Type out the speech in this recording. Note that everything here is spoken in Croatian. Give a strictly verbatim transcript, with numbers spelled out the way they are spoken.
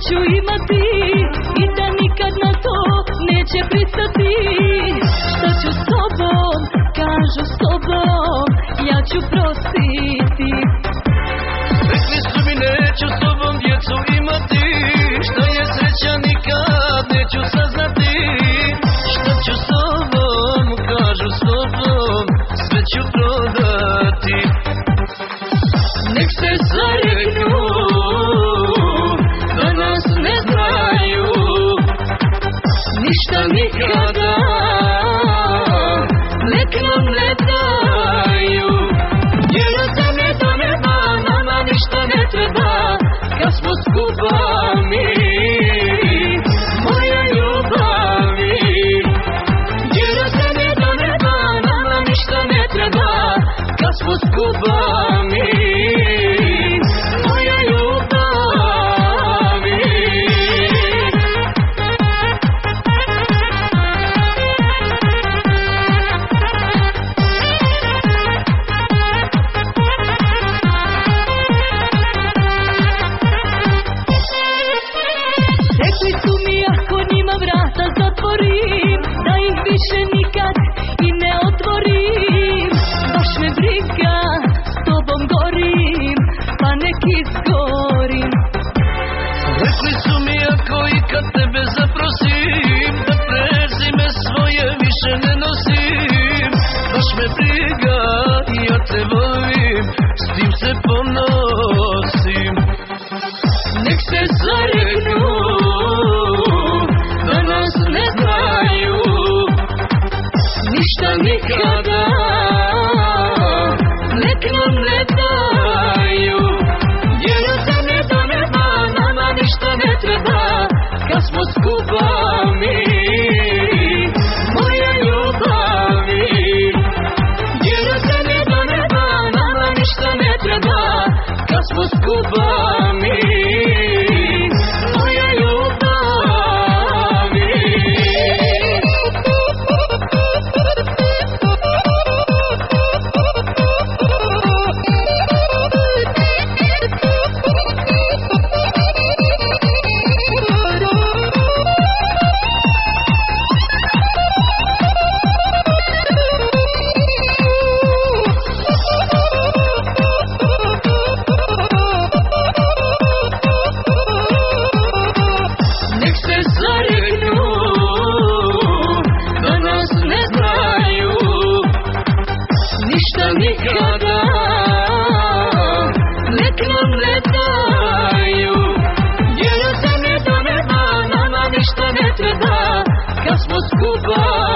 ću imati i da nikad na to neće pristati. Šta ću s tobom, kažu s tobom, ja ću prostiti. Rekli su mi neću s tobom djecu imati, šta je sreća nikad neću saznati. Šta ću s tobom, kažu s tobom, sve ću prodati. Nek se zareknu da nas ne znaju, ništa nikada nek nam ne daju. Jer od zemlje do neba nama ništa ne treba, kad smo skupa mi, moja ljubavi. Jer od zemlje do neba nama ništa ne treba, kad smo skupa mi, moja ljubavi. Rekli su mi ako njima vrata zatvorim, da ih više nikad i ne otvorim. Baš me briga, s tobom gorim, pa nek izgorim. Rekli su mi ako i kad tebe zaprosim, da prezime svoje više ne nosim. Baš me briga, ja te volim, s tim se ponosim. Nek se zareknu da nas ne znaju, ništa nikada nek nam ne daju. Jer od zemlje do neba nama ništa ne treba, kad smo skupa mi, moja ljubavi. Jer od zemlje do neba nama ništa ne treba, kad smo skupa mi, moja ljubavi. Nek se zareknu da nas ne znaju, ništa nikada nek nam ne daju. Jer od zemlje do neba nama ništa ne treba, kad smo skupa